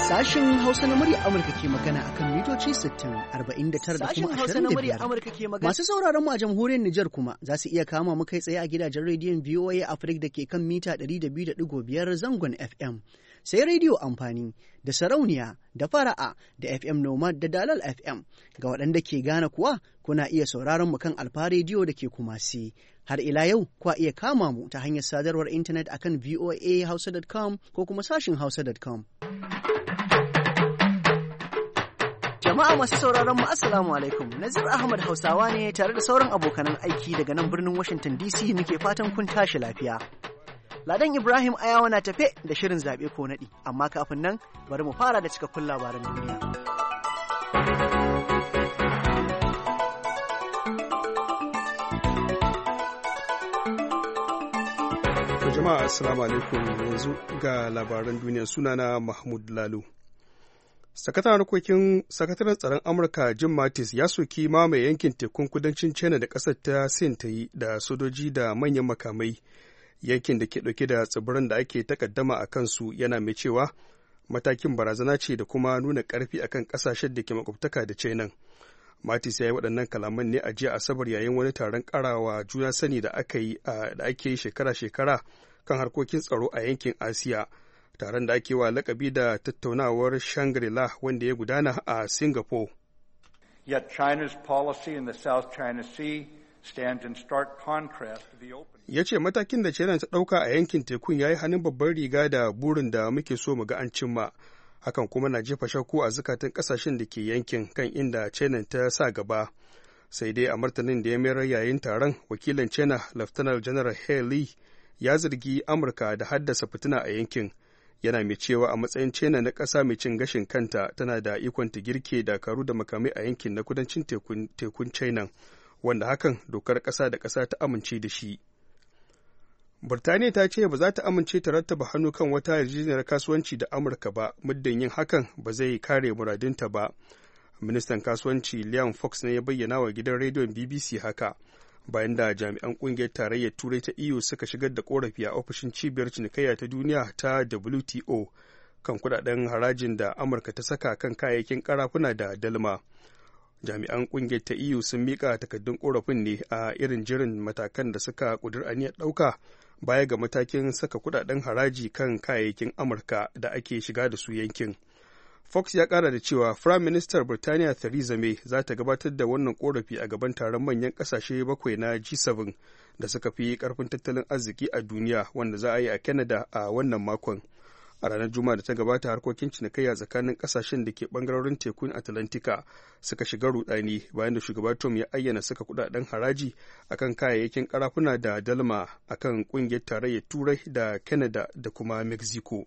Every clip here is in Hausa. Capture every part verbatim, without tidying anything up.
Sashen Hausa na murya Amurka ke magana akan mitoci sittin, arba'in da tara da kuma ashirin da biyar. Masu sauraron mu a jamhuriyar Nijar kuma za su iya kama mu kai tsaye a gidajen rediyon V O A Africa da ke kan mita ɗari da biyu da ɗigo biyar zangon F M. Sai rediyo amfani da sarauniya da fara'a da F M Nomad da Dalal F M. Ga waɗanda ke Ghana kuwa kuna iya sauraron mu kan Alfa rediyo da ke Kumasi. Har ila yau kwa iya kama mu ta hanyar sadarwar intanet akan v o a hausa dot com ko kuma sashin hausa dot com. Jama'a masu sauraron mu assalamu alaikum. Nazir Ahmad Hausawa ne tare da sauran abokanan aiki daga nan birnin Washington D C muke fatan kun tashi lafiya. Ladan Ibrahim Ayawa na tafe da shirin zaɓe ko naɗi, amma kafin nan bari mu fara da cikakkun labaran duniya. Jama'a assalamu alaikum, yanzu ga labaran duniya, sunana Mahmud Lalo. Sakataren harkokin sakataren tsaron Amurka Jim Mattis ya soki mamaye yankin tekun kudancin China da ƙasar ta Sin ta yi da sojoji da manyan makamai, yankin da ke ɗauke da tsibiran da ake takaddama a kansu, yana mai cewa matakin barazana ce da kuma nuna ƙarfi akan ƙasashen da ke makwabtaka da China. Mattis ya yi waɗannan kalaman ne a jiya Asabar yayin wani taron ƙarawa juna sani da aka yi da ake yi shekara-shekara kan harkokin tsaro a yankin Asiya. Taron da ake wa lakabi da tattaunawar Shangri-La wanda ya gudana a Singapore. Yet China's policy in the South China Sea stands in stark contrast to the open. Ya ce matakin da China ta ɗauka a yankin tekun ya yi hannun babban riga da burin da muke so mu ga an cimma. Hakan kuma na jefa shakku a zukatan ƙasashen da ke yankin kan inda China ta sa gaba. Sai dai a martanin da ya mayar yayin taron, wakilin China Lieutenant General He Li ya zargi Amurka da haddasa fitina a yankin. Yana mai cewa a matsayin China na ƙasa mai cin gashin kanta tana da ikon ta girke dakaru da makamai a yankin na kudancin tekun, tekun China, wanda hakan dokar ƙasa da ƙasa ta amince da shi. Burtaniya ta ce ba za ta amince ta rattaba hannu kan wata yarjejeniyar kasuwanci da Amurka ba, muddin yin hakan ba zai kare muradinta ba. Ministan kasuwanci Liam Fox ne ya bayyana wa gidan rediyon B B C haka, bayan da jami'an kungiyar tarayyar turai ta E U suka shigar da korafi a ofishin cibiyar cinikayya ta duniya ta W T O kan kudaden harajin da Amurka ta saka kan kayayyakin karafuna da dalma. Jami'an kungiyar ta E U sun mika takaddun korafin ne a irin jirin matakan da suka kudur aniyar ɗauka baya ga matakin saka kudaden haraji kan kayayyakin Amurka da ake shiga da su yankin. Fox ya kara da cewa Firayim Ministar Birtaniya Theresa May za ta gabatar da wannan korafi a gaban taron manyan kasashe bakwai na G seven da suka fi karfin tattalin arziki a duniya wanda za a yi a Canada a wannan makon. A ranar Juma'a da ta gabata, harkokin cinikayya tsakanin kasashen da ke bangarorin tekun Atlantika suka shiga rudani bayan da shugaba Trump ya ayyana saka kudaden haraji akan kayayyakin karafuna da dalma akan kungiyar tarayyar Turai da Canada da kuma Mexico.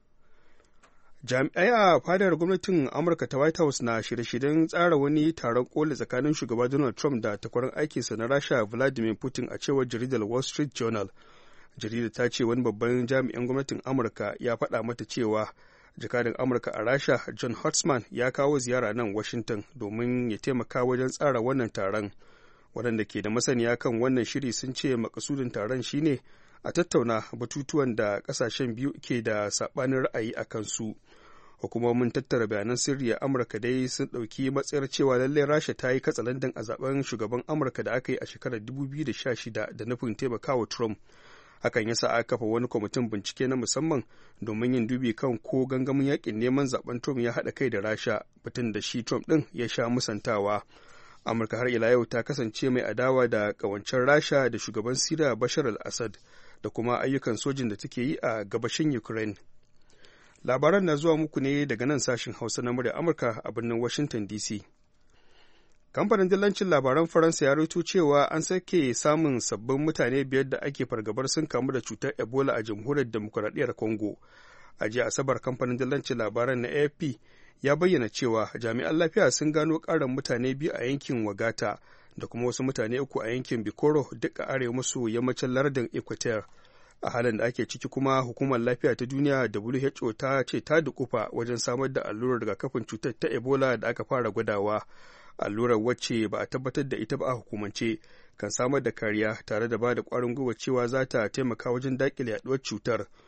Jami'ai a fadar gwamnatin Amurka ta White House na shirye-shiryen tsara wani taron koli tsakanin shugaba Donald Trump da takwarar aikinsa na Rasha Vladimir Putin, a cewar jaridar Wall Street Journal. Jaridar ta ce wani babban jami'in gwamnatin Amurka ya faɗa mata cewa jakadan Amurka a Rasha John Huntsman ya kawo ziyara nan Washington domin ya taimaka wajen tsara wannan taron. Waɗanda ke da masaniya kan wannan shiri sun ce makasudin taron shine a tattauna batutuwan da ƙasashen biyu ke da saɓanin ra'ayi a kansu. Hukumomin tattara bayanan sirri a Amurka dai sun ɗauki matsayar cewa lallai Rasha ta yi katsalandan a zaben shugaban Amurka da aka yi a shekarar dubu biyu da sha shida da nufin taimakawa Trump. Hakan ya sa aka kafa wani kwamitin bincike na musamman domin yin dubi kan ko gangamin yakin neman zaben Trump ya haɗa kai da Rasha, batun da shi Trump ɗin ya sha musantawa. Amurka har ila yau ta kasance mai adawa da ƙawancen Rasha da shugaban Siriya Bashar al-Assad da kuma ayyukan sojin da take yi a gabashin Ukraine. Labaran na zuwa muku ne daga nan sashen Hausa na murya Amurka a birnin Washington D C. Kamfanin dillancin labaran Faransa ya rawaito cewa an sake samun sabbin mutane biyar da ake fargabar sun kamu da cutar Ebola a jamhuriyar demokuraɗiyyar Congo. A jiya Asabar, kamfanin dillancin labaran na A F P ya bayyana cewa jami'an lafiya sun gano ƙarin mutane biyu a yankin Wagata da kuma wasu mutane uku a yankin Bikoro, duk a arewa maso yammacin lardin Equateur. A halin da ake ciki kuma, hukumar lafiya ta duniya W H O ta ce ta dukufa wajen samar da allurar rigakafin cutar ta Ebola da aka fara gwadawa. Allurar wacce ba a tabbatar da ita ba a hukumance kan samar da kariya tare da ba da ƙwarin gwiwa cewa za ta taimaka wajen daƙile yaɗuwar cutar.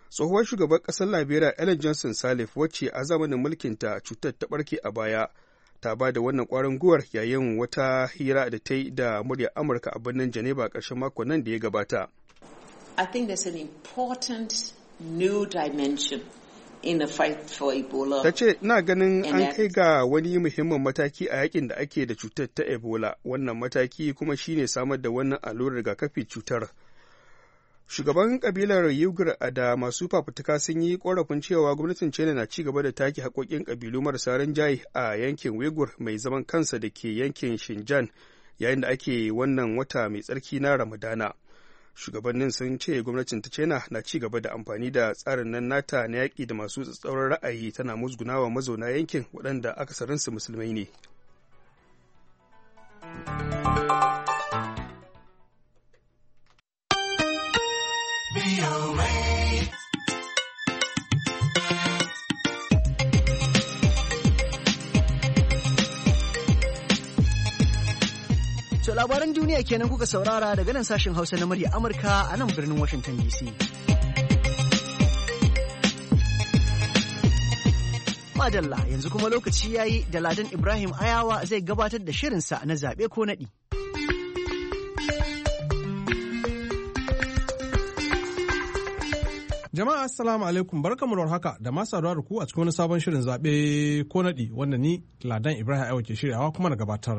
tsohuwar shugaban ƙasar Liberia Ellen Johnson Sirleaf wacce a zamanin mulkinta cutar ta ɓarke a baya ta ba da wannan ƙwarin gwiwar yayin wata hira da ta yi da muryar Amurka a birnin Geneva ƙarshen makon nan da ya gabata. I think there's an important new dimension in the fight for Ebola. Ta ce, ina ganin an kai ga wani muhimmin mataki a yakin da ake da cutar ta Ebola. Wannan mataki kuma shine samar da wannan allurar rigakafi cutar. Shugaban kabilar Uyghur da masu fafutuka sun yi korafin cewa gwamnatin China na ci gaba da take haƙoƙin kabilu marasa rinjaye a yankin Uyghur mai zaman kansa da ke yankin Xinjiang yayin da ake wannan wata mai tsarki na Ramadana. Shugabannin sun ce gwamnatin ta China na ci gaba da amfani da tsarin nan nata na yaƙi da masu tsatsauran ra'ayi tana musgunawa mazauna yankin waɗanda akasarinsu musulmai ne. To labaran duniya kenan kuka saurara daga nan sashen Hausa na murya Amurka a nan birnin Washington D C. Madalla yanzu kuma lokaci yayi da Ladan Ibrahim Ayawa zai gabatar da shirinsa na zaɓe ko naɗi. Jama'a assalamu alaikum barkamu da haka da masu saduwa da ku a cikin wani sabon shirin zaɓe ko naɗi wanda ni Ladan Ibrahim Ayawa ke shiryawa kuma da gabatar.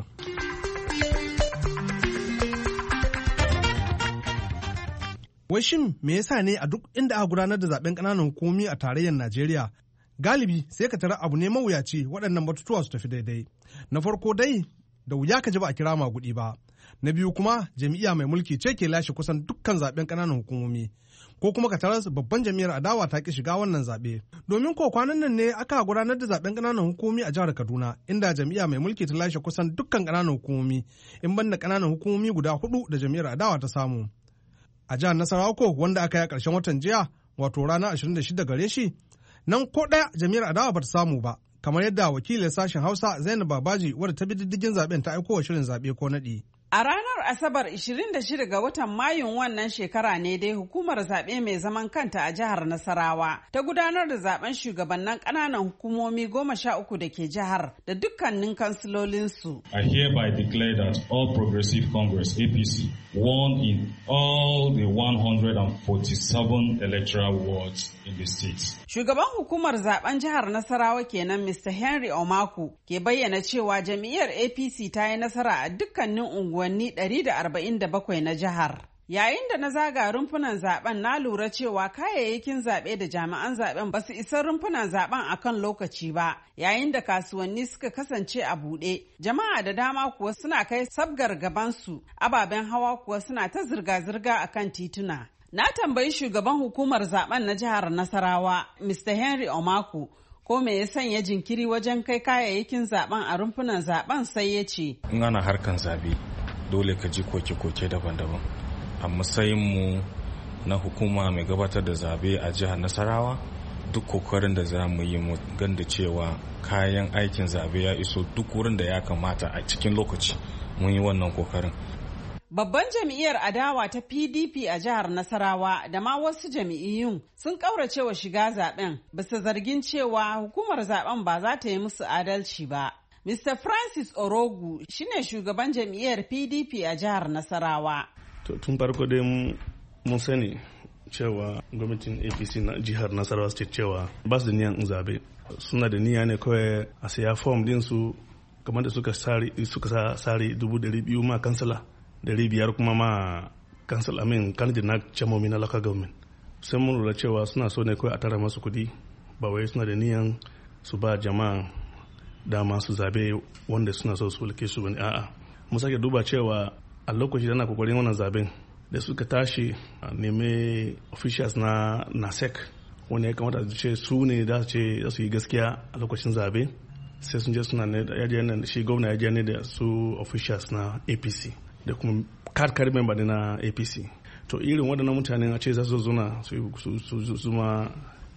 Wai shin me yasa ne a duk inda aka gudanar da zaben ƙananan hukumomi a tarayyar Najeriya galibi sai ka tara abu ne mawuyaci waɗannan batutuwa su tafi daidai. Na farko dai da wuya ka ji ba a kira magudi ba. Na biyu kuma jam'iyya mai mulki ce ke lashe kusan dukkan zaben ƙananan hukumomi. Ko kuma ka tarar babban jam'iyyar adawa ta ki shiga wannan zaɓe. Domin ko kwanan nan ne aka gudanar da zaben ƙananan hukumomi a jihar Kaduna inda jam'iyya mai mulki ta lashe kusan dukkan ƙananan hukumomi in banda ƙananan hukumomi guda hudu da jam'iyyar adawa ta samu. A jihar Nasarawa ko wanda aka yi a ƙarshen watan jiya wato ranar ashirin da shida gare shi nan ko ɗaya jam'iyyar adawa ba ta samu ba kamar yadda wakilin sashen Hausa Zainab Babaji wadda ta bi diddigin zaben ta aiko wa shirin zaɓe ko naɗi. A ranar Asabar ashirin da shida ga watan Mayun wannan shekara ne dai hukumar zaɓe mai zaman kanta a jihar Nasarawa ta gudanar da zaben shugabannin ƙananan hukumomi goma sha uku da ke jihar da dukkanin kansilolinsu. I hereby declare that All Progressive Congress A P C won in all the one hundred forty-seven electoral wards in the state. Shugaban hukumar zaben jihar Nasarawa kenan Mister Henry Omaku ke bayyana cewa jam'iyyar A P C ta yi nasara a dukkanin unguwanni ɗari da arba'in da bakwai na jihar. Yayin da na zaga rumfunan zaben na lura cewa kayayyakin zaɓe da jami'an zaben ba su isa rumfunan zaben a kan lokaci ba, yayin da kasuwanni suka kasance a buɗe. Jama'a da dama kuwa suna kai sabgar gabansu, ababen hawa kuwa suna ta zirga-zirga a kan tituna. Na tambayi shugaban hukumar zaben na jihar Nasarawa, Mister Henry Omaku, ko me ya sanya jinkiri wajen kai kayayyakin zaben a rumfunan zaben sai ya ce. In ana harkan zabe dole ka ji koke-koke daban-daban. A matsayinmu na hukuma mai gabatar da zabe a jihar Nasarawa duk kokarin da za mu yi mu ganda cewa kayan aikin zabe ya iso duk wurin da ya kamata a cikin lokaci mun yi wannan kokarin. Babban jam'iyyar adawa ta P D P a jihar Nasarawa da ma wasu jam'iyyun sun kaurace wa shiga zaben bisa zargin cewa hukumar zaben ba za ta yi musu adalci ba. Mister Francis Orogu shine shugaban jam'iyyar P D P a jihar Nasarawa. Tun farko dai mun sani cewa gwamnatin A P C na jihar Nasarawa State cewa ba su da niyan zabe. Suna da niyya ne kawai a siya form din su kamar da suka sari suka sari dubu dari biyu ma kansala. Dari biyar kuma ma kansala amin kanji na chamomi na local government. Sai mun lura cewa suna so ne kawai a tara masu kudi ba wai suna da niyan su ba jama'a dama su zabe wanda suna so su mulke su bane a'a. Mun sake duba cewa a lokacin da ana kokarin wannan zaben da suka tashi a neme officials na nasec wanda ya kamata su ce su ne da su ce za su yi gaskiya a lokacin zabe sai sun je suna ne da shi gwamna ya je ne da su officials na A P C da kuma card member na A P C to irin waɗannan mutanen a ce za su zuna su zuma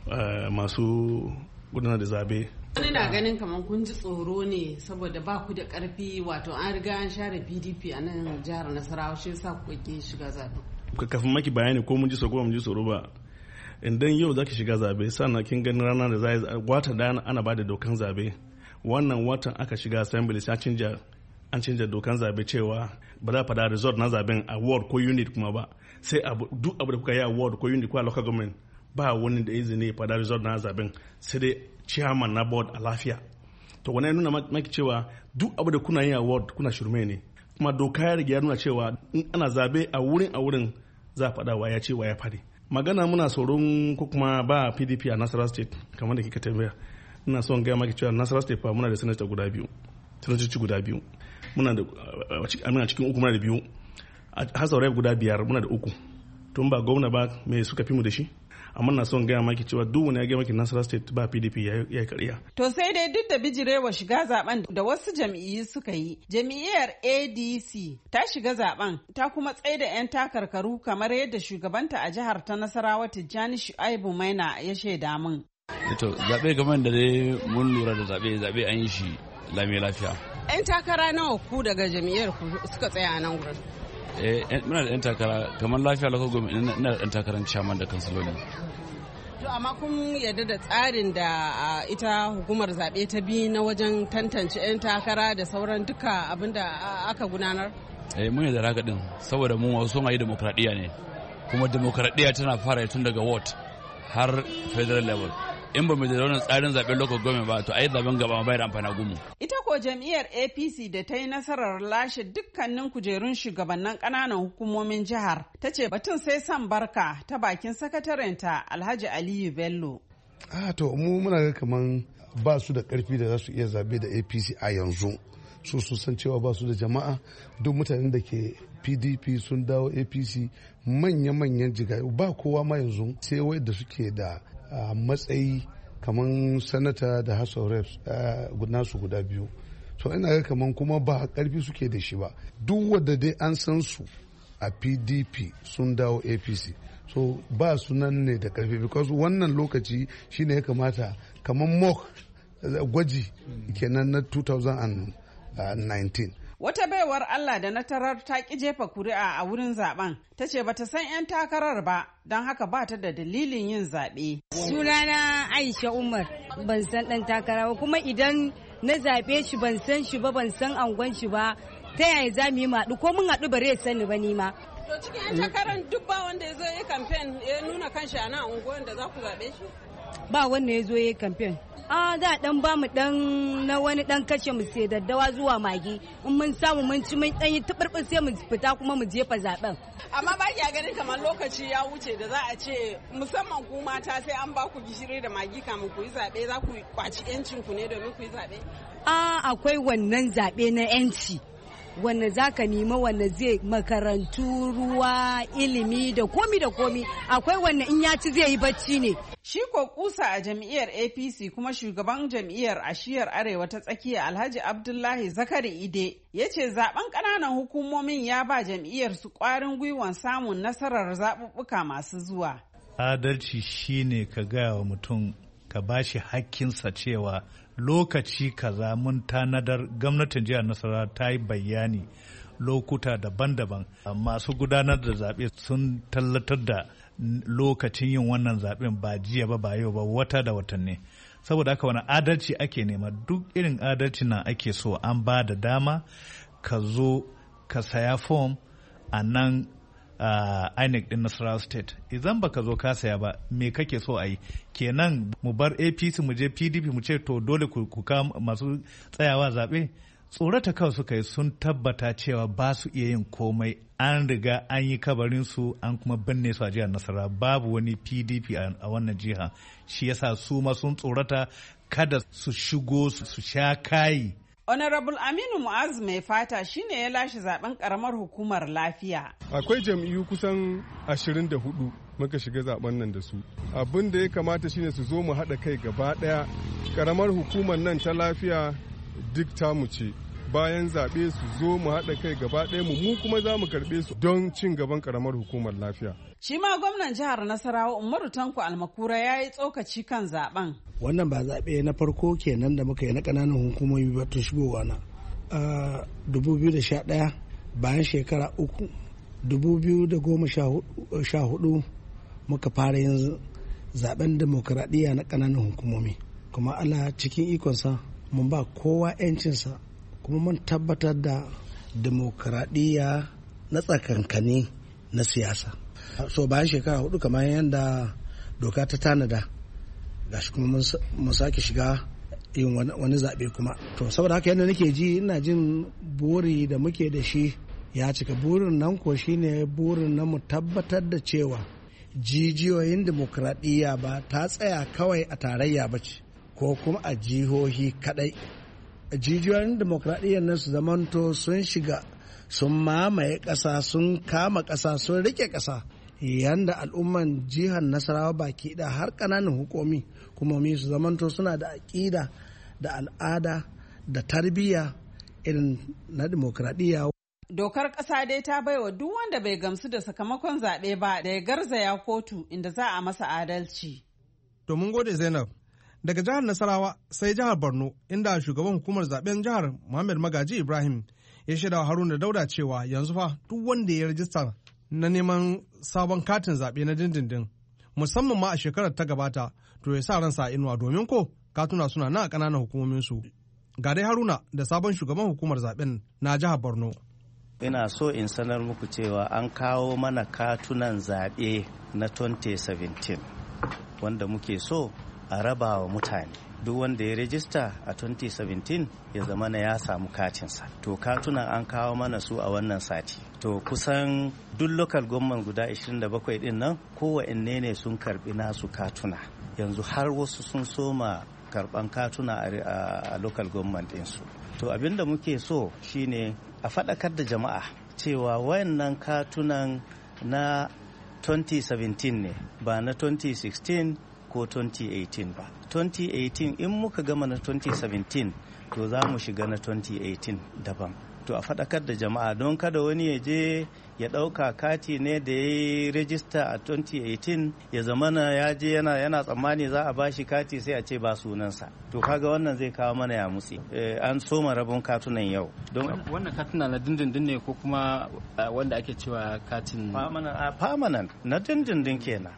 masu gudanar da zabe. Wani na ganin kamar kun ji tsoro ne saboda ba ku da karfi wato an riga an share P D P a nan jihar Nasarawa shi yasa ku ke shiga zaɓen. Kafin maki bayani ko mun ji tsoro ko mun ji tsoro ba idan yau zaki shiga zabe sannan kin gani rana da zai wata da ana bada dokan zabe wannan watan aka shiga assembly sai canja an canja dokan zabe cewa ba za fada result na zaben a ward ko unit kuma ba sai duk abu da kuka yi a ward ko unit ko a local government ba wani da izini ya fada result na zaben sai dai chairman na board a lafiya to wannan nuna maki cewa duk abu da kuna yi a ward kuna shirme ne kuma doka ya riga ya nuna cewa in ana zabe a wurin a wurin za a fada wa ya ce wa ya fadi magana muna tsoron ko kuma ba P D P a Nasarawa state kamar da kika tambaya ina son gaya maki cewa Nasarawa state fa muna da senator guda biyu sanatoci guda biyu muna da a cikin uku muna da biyu a House of Rep guda biyar muna da uku tun ba gwamna ba me suka fi mu da shi amma na son gaya maki cewa duk wani ya gaya maki Nasarawa state ba P D P ya yi karya. To sai dai duk da bijirewa shiga zaben da wasu jam'iyyu suka yi, jam'iyyar A D C ta shiga zaben ta kuma tsaye da 'yan takarkaru kamar yadda shugabanta a jihar ta Nasarawa Tijjani Shu'aibu Maina ya shaida min. To zaɓe game da dai mun lura da zaɓe zaɓe an yi shi lami lafiya. 'Yan takara nawa ku daga jam'iyyar ku suka tsaya a nan gurin? Eh muna da 'yan takara kamar lafiya local government ina da 'yan takarar chairman da kansiloli. To amma kun yarda da tsarin da ita hukumar zaɓe ta bi na wajen tantance 'yan takara da sauran duka abin da aka gudanar? Eh mun yarda haka din saboda mu wasu sun yi demokradiyya ne kuma demokradiyya tana fara tun daga ward har federal level. In ba mu da wannan tsarin zaben local government ba to ai zaben gaba bai da amfani gumu. Ita ko jam'iyyar A P C da ta yi nasarar lashe dukkanin kujerun shugabannin ƙananan hukumomin jihar ta ce batun sai san barka ta bakin sakatarenta Alhaji Aliyu Bello. Ah to mu muna ga kaman ba su da karfi da za su iya zabe da A P C a yanzu. Su su san cewa ba su da jama'a duk mutanen da ke P D P sun dawo A P C manya-manyan jigayu ba kowa ma yanzu sai wai da suke da a matsayi kamar sanata da House of Reps nasu guda biyu to ina ga kamar kuma ba karfi suke da shi ba duk wadda dai an san su a P D P sun dawo A P C so ba su nan ne da karfi because wannan lokaci shine ya kamata kamar mock gwaji kenan na two thousand nineteen. Wata baiwar Allah da na tarar ta ki jefa kuri'a a wurin zaben ta ce bata san 'yan takarar ba don haka ba ta da dalilin yin zaɓe. Sunana Aisha Umar ban san ɗan takara ba kuma idan na zaɓe shi ban san shi ba ban san angon shi ba ta yaya za mu yi maɗu ko mun haɗu bare sani ba ni ma. To cikin 'yan takarar duk ba wanda ya zo ya kamfen ya nuna kanshi a nan unguwar da za ku zaɓe shi? Ba wanda ya zo ya kamfen. A da dan ba mu dan na wani dan kashe mu sai daddawa zuwa magi in mun samu mun ci mun dan yi tuburbin sai mu fita kuma mu jefa zaben. Amma ba ki ganin kamar lokaci ya wuce da za a ce musamman ku mata sai an ba ku gishiri da magi kamun ku yi zabe za ku kwaci yancin ku ne domin ku yi zabe. A akwai wannan zabe na yanci wanda za ka nemi wanda zai makarantu ruwa ilimi da komi da komi akwai wanda in ya ci zai yi bacci ne. Shi ko kusa a jam'iyyar A P C kuma shugaban jam'iyyar ashiyar arewa ta tsakiya Alhaji Abdullahi Zakari Ide ya ce zaben ƙananan hukumomin ya ba jam'iyyar su ƙwarin gwiwan samun nasarar zaɓuɓɓuka masu zuwa. Adalci shine ka gaya wa mutum ka bashi hakkinsa cewa lokaci kaza mun tanadar gwamnatin jihar Nasarawa ta yi bayani lokuta daban-daban masu gudanar da zaɓe sun tallatar da lokacin yin wannan zaɓen ba jiya ba ba yau ba wata da watanni saboda haka wani adalci ake nema duk irin adalci nan ake so an ba da dama ka zo ka saya fom a nan Uh, I N E C din Nasarawa State idan baka zo ka saya ba me kake so a yi kenan mu bar A P C mu je P D P mu ce to dole ku ka masu tsayawa zaɓe tsorata kawai suka yi sun tabbata cewa ba su iya yin komai an riga an yi kabarin su an kuma binne su a jihar Nasarawa babu wani P D P a wannan jiha shi yasa su ma sun tsorata kada su shigo su sha kayi. Honorable Aminu Mu'az mai fata shine ya lashe zaben karamar hukumar lafiya. Akwai jam'iyyu kusan ashirin da hudu muka shiga zaben nan da su. Abin da ya kamata shine su zo mu haɗa kai gaba ɗaya. Karamar hukumar nan ta lafiya duk tamu ce. Bayan zaɓe su zo mu haɗa kai gaba ɗaya mu mu kuma za mu karɓe su don cin gaban karamar hukumar lafiya. Shi ma gwamnan jihar Nasarawa Umaru Tanko Almakura ya yi tsokaci kan zaben. Wannan ba zaɓe na farko kenan da muka yi na ƙananan hukumomi ba tun shigowa na. dubu biyu da sha ɗaya bayan shekara uku, dubu biyu da goma sha hudu muka fara yin zaben demokuraɗiyya na ƙananan hukumomi, kuma Allah cikin ikonsa mun ba kowa 'yancinsa, kuma mun tabbatar da demokuraɗiyya na tsakankani na siyasa. So bayan shekara hudu kamar yadda doka ta tanada, gashi kuma mun sake shiga yin wani zaɓe kuma. To saboda haka yadda nake ji, ina jin buri da muke da shi ya cika. Burin nan ko shine burin na mu tabbatar da cewa jijiyoyin demokuraɗiyya ba ta tsaya kawai a tarayya ba ce ko kuma a jihohi kadai. Jijiyoyin demokuraɗiyyar nan su zamanto sun shiga, sun mamaye ƙasa, sun kama ƙasa, sun rike ƙasa, yanda al'umman jihar Nasarawa baki da har ƙananan hukumi hukumomi su zamanto suna da aƙida da al'ada da tarbiyya irin na demokuraɗiyya. Dokar ƙasa dai ta baiwa duk wanda bai gamsu da sakamakon zaɓe ba da ya garzaya kotu inda za a masa adalci. To mun gode Zainab. Daga jihar Nasarawa sai jihar Borno, inda shugaban hukumar zaben jihar Muhammad Magaji Ibrahim ya shaida wa Haruna Dauda cewa yanzu fa duk wanda ya rajista na neman sabon katin zaɓe na dindindin, musamman ma a shekarar ta gabata, to ya sa ransa a inuwa, domin ko katuna suna nan a ƙananan hukumominsu. Ga dai Haruna da sabon shugaban hukumar zaben na jihar Borno. Ina so in sanar muku cewa an kawo mana katunan zaɓe na twenty seventeen wanda muke so a raba wa mutane. Duk wanda ya rajista a twenty seventeen ya zama na ya samu katinsa. To katunan an kawo mana su a wannan sati. To kusan duk local government guda ishirin da bakwai din nan kowanne ne sun karbi nasu katuna. Yanzu har wasu sun soma karban katuna a local government ɗinsu. To abinda muke so shine a faɗakar da jama'a cewa wayannan katunan na twenty seventeen ne ba na twenty sixteen ko twenty eighteen ba. twenty eighteen in muka gama na twenty seventeen to za mu shiga na twenty eighteen daban. To a faɗakar da jama'a don kada wani ya je ya ɗauka kati ne da ya yi rajista a twenty eighteen ya zamana ya je yana yana tsammani za a bashi kati sai a ce ba sunansa. To kaga wannan zai kawo mana ya mutse. An soma rabon katunan yau. Don wannan katuna na dindindin ne ko kuma wanda ake cewa katin permanent na dindindin kenan.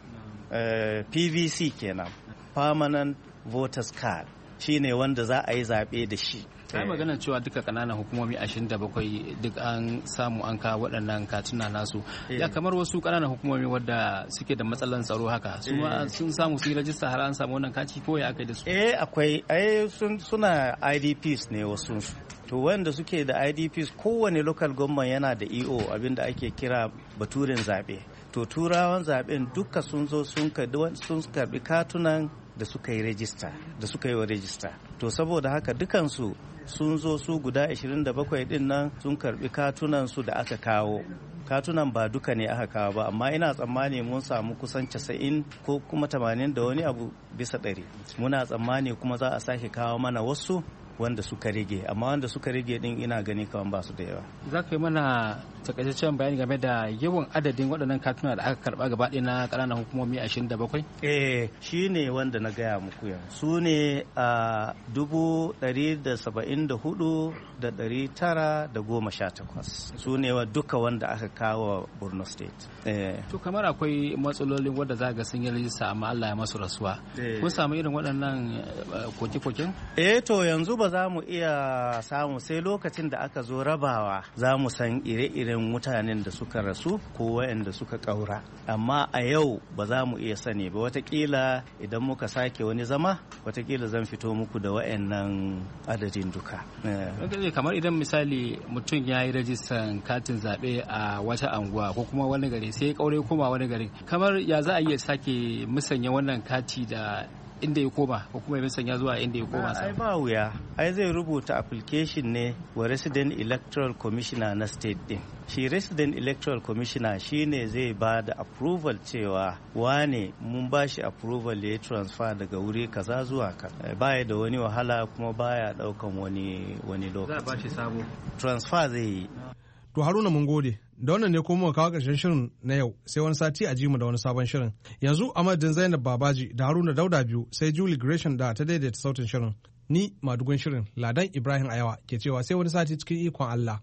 P V C kenan. Permanent voters card shine wanda za a yi zaɓe da shi. Kai magana cewa duka kananan hukumomi ashirin da bakwai duk an samu an kawo waɗannan katuna nasu. Ya kamar wasu kananan hukumomi wadda suke da matsalan tsaro haka su ma sun samu su yi rajista har an samu wannan kati ko ya aka da su? Eh akwai ai suna I D Ps ne wasu. To wanda suke da I D Ps kowane local government yana da E O abinda ake kira baturen zaɓe. To turawan zaɓen duka sun zo sun karɓi katunan da suka yi rajista da suka yi wa rajista. To saboda haka dukansu sun zo su guda ashirin da bakwai din nan sun karbi katunan su da aka kawo. Katunan ba duka ne aka kawo ba, amma ina tsammani mun samu kusan casa'in ko kuma tamanin da wani abu bisa ɗari. Muna tsammani kuma za a sake kawo mana wasu wanda suka rage, amma wanda suka rage din ina gani kaman ba su da yawa. Za ka yi mana takaitaccen bayani game da yawan adadin waɗannan katuna da aka karɓa gaba ɗaya na ƙananan hukumomi ashirin da bakwai? Eh, shi ne wanda na gaya muku yau. Su ne a dubu ɗari da saba'in da hudu da ɗari tara da goma sha takwas. Su ne wa duka wanda aka kawo Borno State. To kamar akwai matsalolin wanda za ga sun yi rajista amma Allah ya masu rasuwa. Kun samu irin waɗannan koke-koken? Eh to yanzu ba za mu iya samu sai lokacin da aka zo rabawa za mu san ire-iren mutanen da suka rasu ko waɗanda suka ƙaura, amma a yau ba za mu iya sani ba. Watakila idan muka sake wani zama watakila zan fito muku da waɗannan adadin duka. Kamar idan misali mutum ya yi rajistan katin zaɓe a wata anguwa ko kuma wani gari sai ya ƙaure koma wani gari, kamar ya za a iya sake musanya wannan kati da inda ya koma ko kuma ya sanya zuwa inda ya koma sa? Ai ba wuya, ai zai rubuta application ne wa resident electoral commissioner na state din. Shi resident electoral commissioner shine zai ba da approval cewa wane mun ba shi approval ya transfer daga wuri kaza zuwa ka. Baya da wani wahala kuma baya daukan wani wani lokaci. Za a ba shi sabo transfer zai yi. To Haruna mun gode. Da wannan ne kuma muka kawo ƙarshen shirin na yau, sai wani sati a ji mu da wani sabon shirin. Yanzu a madadin Zainab Babaji da Haruna Dauda biyu sai Julie Gresham da ta daidaita sautin shirin. Ni madugun shirin Ladan Ibrahim Ayawa ke cewa sai wani sati cikin ikon Allah.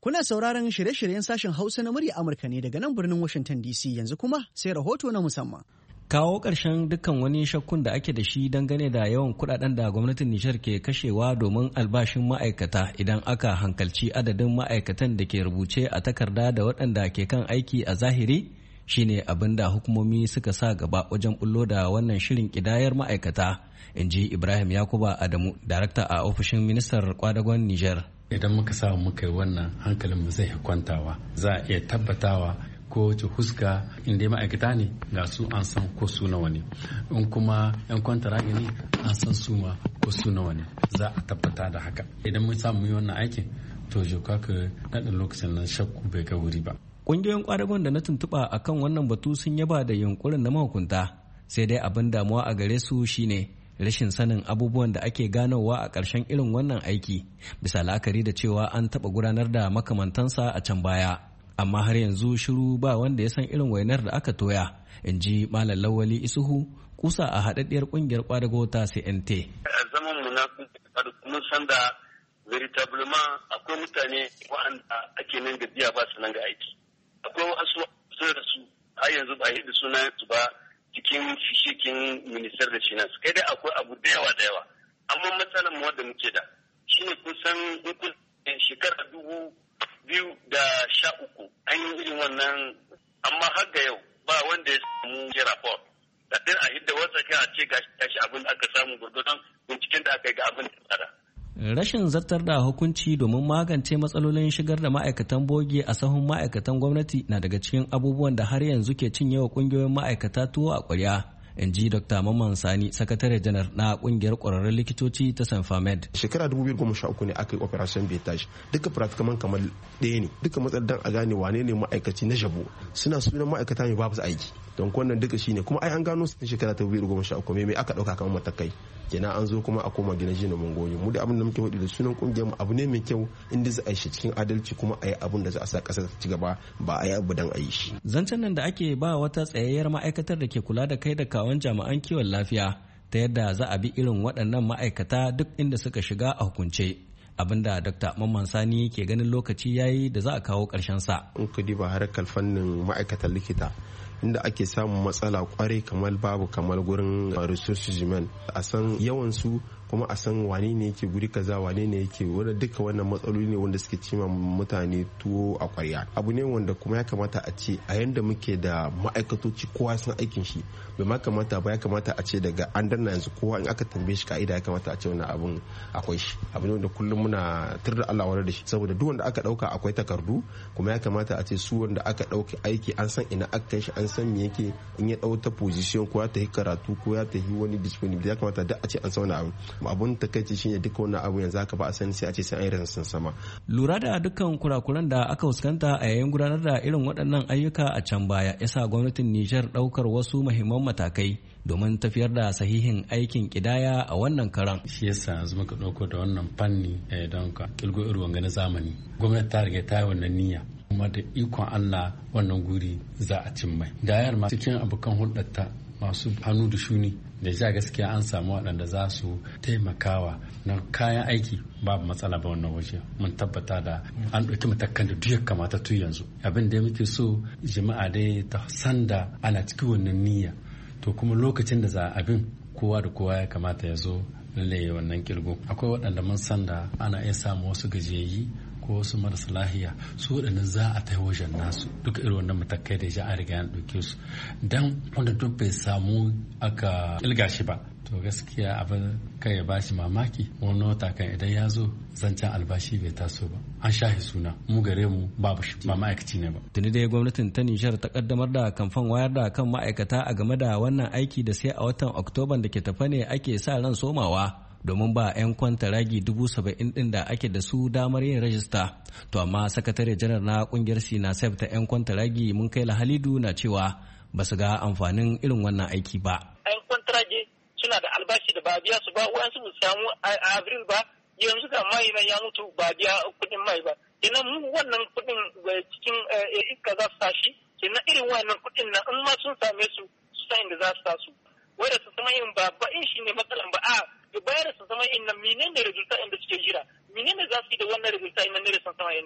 Kuna sauraron shirye-shiryen sashen Hausa na murya Amurka ne daga nan birnin Washington D C yanzu kuma sai rahoto na musamman. Kawo ƙarshen dukkan wani shakkun da ake da shi dangane da yawan kuɗaɗen da gwamnatin Nijar ke kashewa domin albashin ma'aikata idan aka hankalci adadin ma'aikatan da ke rubuce a takarda da waɗanda ke kan aiki a zahiri shine abin da hukumomi suka sa gaba wajen bullo da wannan shirin ƙidayar ma'aikata, in ji Ibrahim Yakuba Adamu, darakta a ofishin ministar kwadagon Nijar. Idan muka samu muka yi wannan hankalin mu zai kwantawa, za a iya tabbatawa ko wace huska inda ma'aikata ne ga su an san ko su nawa ne, in kuma yan kwantaragi ne an san su ma ko su nawa ne, za a tabbata da haka. Idan mun samu yi wannan aikin to joka ka naɗin lokacin nan shakku bai ga wuri ba. Ƙungiyoyin ƙwadagon da na tuntuɓa akan wannan batu sun yaba da yunkurin na mahukunta, sai dai abin damuwa a gare su shine rashin sanin abubuwan da ake ganowa a ƙarshen irin wannan aiki, bisa la'akari da cewa an taɓa gudanar da makamantansa a can baya. Amma har yanzu shiru ba wanda ya san irin wainar da aka toya, in ji Malam Lawali Isuhu, kusa a haɗaɗɗiyar ƙungiyar ƙwadago ta C N T. Zaman mu na mun san da veritablement akwai mutane waɗanda ake nan ga biya ba su nan ga aiki. Akwai wasu da su har yanzu ba yi da sunan su ba cikin fishikin minister da finance, kai dai akwai abu da yawa da yawa, amma matsalar mu wanda muke da shine kusan dukkan shekara dubu biyu da sha uku an yi irin wannan, amma har ga yau ba wanda ya samu ke rapport da ɗin a hidda wata kai a ce gashi abin da aka samu gurgurdan binciken da aka yi ga abin da tsada. Rashin zartar da hukunci domin magance matsalolin shigar da ma'aikatan boge a sahun ma'aikatan gwamnati na daga cikin abubuwan da har yanzu ke cinye wa kungiyoyin ma'aikata tuwo a ƙwarya, in ji Dokta Mamman Sani, sakatare janar na kungiyar ƙwararrun likitoci ta Sanfamed. Shekara dubu biyu goma sha uku ne aka yi operation Betage, duka praticaman kamar ɗaya ne, duka matsalar dan a gane wane ne ma'aikaci na jabo, suna sunan ma'aikata ne babu aiki, don wannan duka shine kuma ai an gano su shekara ta dubu biyu goma sha uku me aka ɗauka kamar matakai. Kenan an zo kuma a koma gina jina mun goyi mu da abin da muke hudu da sunan kungiyar mu abu ne mai kyau inda za a yi shi cikin adalci kuma a yi abin da za a sa kasar ta ci gaba ba a yi abu dan a yi shi. Zancen nan da ake ba wata tsayayyar ma'aikatar da ke kula da kai da kawon jami'an kiwon lafiya ta yadda za a bi irin waɗannan ma'aikata duk inda suka shiga a hukunce. Abinda Dr. Mamman Sani ke ganin lokaci yayi da za a kawo ƙarshen sa. In ka diba harkar fannin ma'aikatan likita inda ake samun matsala kwarai kamar babu kamar gurin resources human, a san yawan su kuma a san wane ne yake guri kaza wane ne yake wanda duka wannan matsaloli ne wanda suke cima mutane tuwo a kwarya. Abu ne wanda kuma ya kamata a ce a yanda muke da ma'aikatoci kowa san aikin shi bai ma kamata ba, ya kamata a ce daga an danna yanzu kowa in aka tambaye shi ka'ida ya kamata a ce wannan abun akwai shi. Abu ne wanda kullum muna tirda Allah wadar da shi saboda duk wanda aka dauka akwai takardu kuma ya kamata a ce su wanda aka dauke aiki an san ina aka kai shi, an san me yake in ya dau ta position ko ya tafi karatu ko ya tafi wani disponibility, ya kamata duk a ce an san wannan abu. Abun takaici shine duka wannan abu yanzu aka ba a sani sai a ce sai an yi ransan sama. Lura da dukkan kurakuran da aka fuskanta a yayin gudanar da irin waɗannan ayyuka a can baya yasa gwamnatin Nijar ɗaukar wasu muhimman matakai domin tafiyar da sahihin aikin kidaya a wannan karan. Shi yasa yanzu muka ɗauko da wannan fanni don ka kilgo irin wanga na zamani. Gwamnati ta riga ta yi wannan niyya kuma da ikon Allah wannan guri za a cimma. Da yar ma cikin abokan hulɗarta masu hannu da shuni da ja gaskiya an samu waɗanda za su taimakawa na kayan aiki babu matsala ba wannan waje. Mun tabbata da an ɗauki matakan da duk ya kamata tun yanzu. Abin da muke so jama'a dai ta sanda ana cikin wannan niyya, to kuma lokacin da za abin kowa da kowa ya kamata ya zo lalle wannan kilgo. Akwai waɗanda mun sanda ana iya samu wasu gajiyayi ko wasu marasa lahiya, su waɗannan za a ta wajen nasu duka irin wannan matakai da ya an riga an ɗauke su dan wanda duk bai samu aka ilga shi ba to gaskiya abin kai ya bashi mamaki wani wata kan idan ya zo zancen albashi bai taso ba, an shahi suna mu gare mu babu shi ba ma'aikaci ne ba. Tuni dai gwamnatin ta Nijar ta kaddamar da kamfan wayar da kan ma'aikata a game da wannan aiki da sai a watan Oktoban da ke tafa ne ake sa ran somawa domin ba 'yan kwantaragi dubu saba'in din da ake da su damar yin rajista. To amma sakatare janar na kungiyar sinasef ta 'yan kwantaragi mun kai Halidu na cewa ba su ga amfanin irin wannan aiki ba. 'Yan kwantaragi suna da albashi da ba biya su ba, wa'ansu su samu a abril ba, yanzu ga mai na ya mutu ba biya kudin mai ba. Kenan mu wannan kudin cikin iska za su tashi, kenan irin wannan kudin na in ma sun same su su san inda za su tasu. Wai da su sama yin ba ba in shi ne matsalan ba, a da bayar su zama in nan menene resulta inda suke jira, menene za su yi da wannan resulta in nan ne da san sama in nan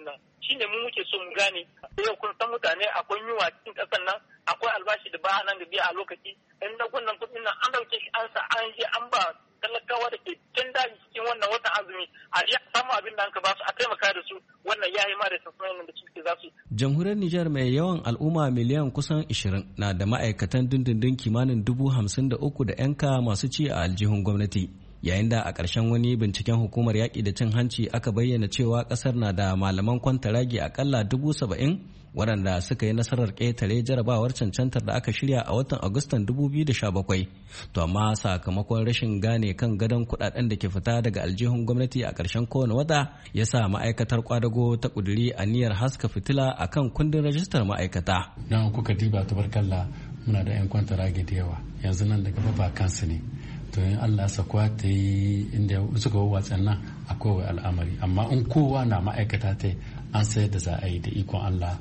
shine mu muke so mu gane. Yau kun san mutane akwai yunwa cikin ƙasar nan, akwai albashi da ba nan da biya a lokaci. In da wannan kuɗin nan an dauke shi an sa an je an ba talakawa da ke can daji cikin wannan watan azumi a ya samu abin da an ka ba su a taimaka da su wannan ya yi ma da sassanin da suke za su. Jamhuriyar Nijar mai yawan al'umma miliyan kusan ishirin na da ma'aikatan dindindin kimanin dubu hamsin da uku da 'yanka masu ci a aljihun gwamnati. Yayin da a ƙarshen wani binciken hukumar yaƙi da cin hanci aka bayyana cewa ƙasar na da malaman kwantaragi aƙalla dubu saba'in waɗanda suka yi nasarar ƙetare jarabawar cancantar da aka shirya a watan Agustan dubu biyu da sha bakwai. To amma sakamakon rashin gane kan gadon kuɗaɗen da ke fita daga aljihun gwamnati a ƙarshen kowane wata ya sa ma'aikatar kwadago ta ƙuduri aniyar haska fitila a kan kundin rajistar ma'aikata. Don kuka diba tabarkalla muna da 'yan kwantaragi da yawa yanzu nan daga ba kansu ne. To in Allah sakwa ta yi inda suka watsan nan akwai al'amari amma in kowa na ma'aikata ta an sayar da za a yi da ikon Allah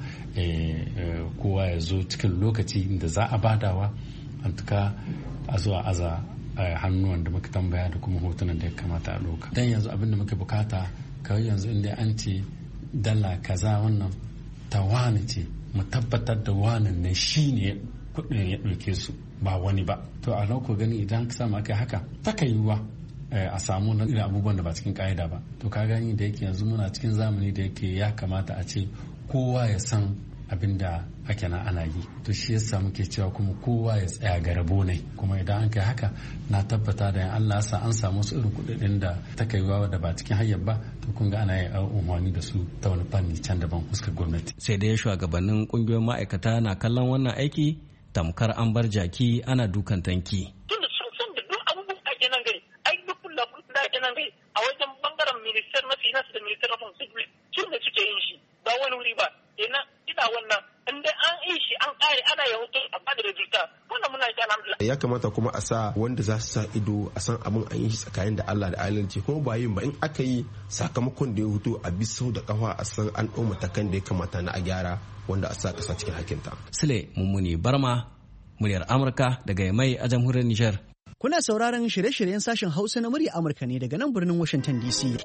kowa ya zo cikin lokaci da za a badawa an tuka a zuwa aza hannuwan da muka tambaya da kuma hotunan da ya kamata a ɗauka. Dan yanzu abin da muka bukata kawai yanzu inda an ce dala kaza wannan ta wani ce mu tabbatar da wani ne shi ne kuɗin ya ɗauke su ba wani ba. To a lauko gani idan ka samu aka haka taka yiwuwa a samu na irin abubuwan da ba cikin ka'ida ba. To ka gani da yake yanzu muna cikin zamani da yake ya kamata a ce kowa ya san abin da ake na ana yi. To shi yasa muke cewa kuma kowa ya tsaya ga rabo ne. Kuma idan an kai haka na tabbata da yan Allah sa an samu su irin kuɗaɗen da taka yiwuwa da ba cikin hayyar ba to kun ga ana yin umarni da su ta wani fanni can daban fuskar gwamnati. Sai dai shugabannin ƙungiyoyin ma'aikata na kallon wannan aiki tamkar an bar jaki ana dukan tanki. Tunda sun san da duk abubuwan da ake nan gari, ai duk kula da ake nan gari a wajen bangaren minister na finance da minister of civil sun da suke yin shi ba wani wuri ba. Ina ina wannan in dai an yi shi an kare ana ya hoto a bada resulta wannan muna yi alhamdulillah. Ya kamata kuma a sa wanda za su sa ido a san abin an yi shi tsakanin da Allah da adalci kuma ba yin ba in aka yi sakamakon da ya hoto a bi sau da kafa a san an ɗau matakan da ya kamata na a gyara wanda a sa ƙasa cikin hakinta. Sule Mummuni Barma, muryar Amurka daga Yamai a jamhuriyar Nijar. Kuna sauraron shirye-shiryen sashen Hausa na muryar Amurka ne daga nan birnin Washington D C.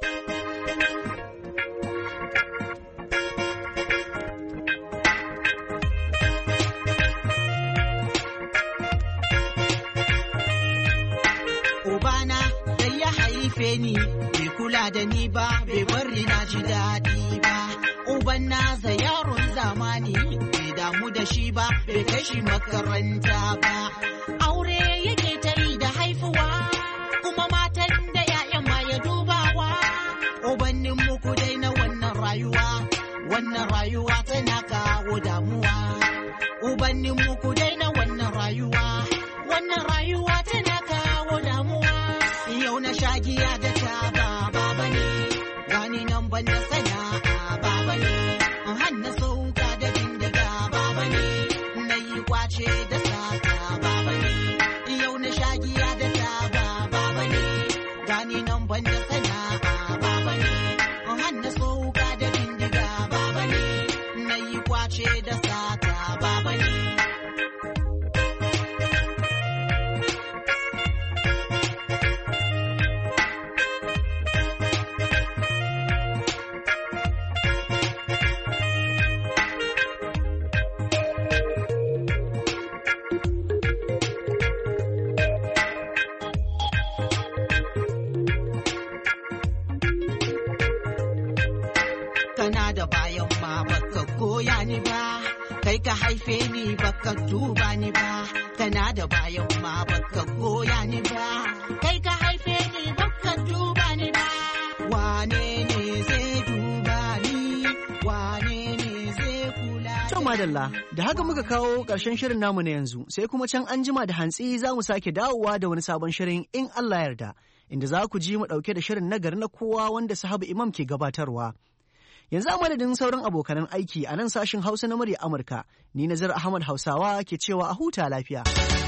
Ubana da ya haife ni bai kula da ni ba bai bari na ji daɗi ba. Uban nasa yaron zamani bai damu da shi ba bai kai shi makaranta ba. Aure yake ta yi da haifuwa kuma matan da ya'yan ma ya dubawa. Ubannin muku dai na wannan rayuwa, wannan rayuwa tana kawo damuwa. Ubannin muku dai na wannan rayuwa, wannan rayuwa tana kawo damuwa. Yau na shagiya da ta ba baba ne, gani nan ban da sana'a. Hanna sauka da bindiga baba ne, na yi kwace da saka baba ne, yau na shagiya da taba baba ne, gani nan ban da sana'a baba ne, hanna sauka da bindiga baba ne, na yi kwace da saka baba ne. Kana da bayan ma baka goya ni ba, kai ka haife ni baka duba ni ba. Kana da bayan ma baka goya ni ba, kai ka haife ni baka duba ni ba. Wane ne zai duba ni, wane ne zai kula da ni. To madalla, da haka muka kawo ƙarshen shirin namu na yanzu, sai kuma can an jima da hantsi za mu sake dawowa da wani sabon shirin in Allah yarda, inda za ku ji mu ɗauke da shirin nagari na kowa wanda Sahabu Imam ke gabatarwa. Yanzu a madadin sauran abokanan aiki a nan sashin Hausa na murya Amurka, ni Nazar Ahmad Hausawa ke cewa a huta lafiya.